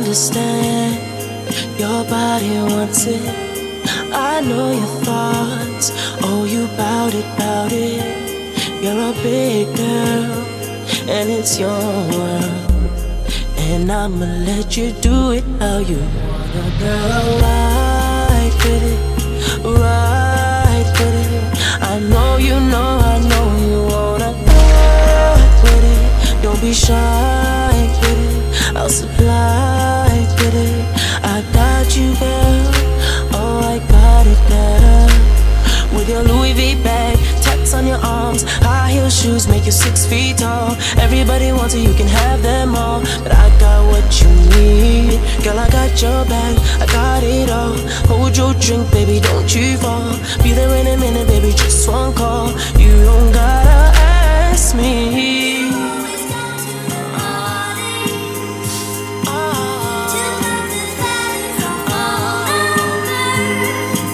understand. Your body wants it. I know your thoughts. Oh, you bout it, bout it. You're a big girl, and it's your world. And I'ma let you do it how you wanna, girl. Ride with it, ride with it. I know you wanna ride with it. Don't be shy with it, I'll supply with it. I got you, girl, oh I got it, girl. With your Louis V bag, tats on your arms, high heel shoes make you 6 feet tall. Everybody wants it, you can have them all, but I got what you need. Girl, I got your back, I got it all. Hold your drink, baby, don't you fall. Be there in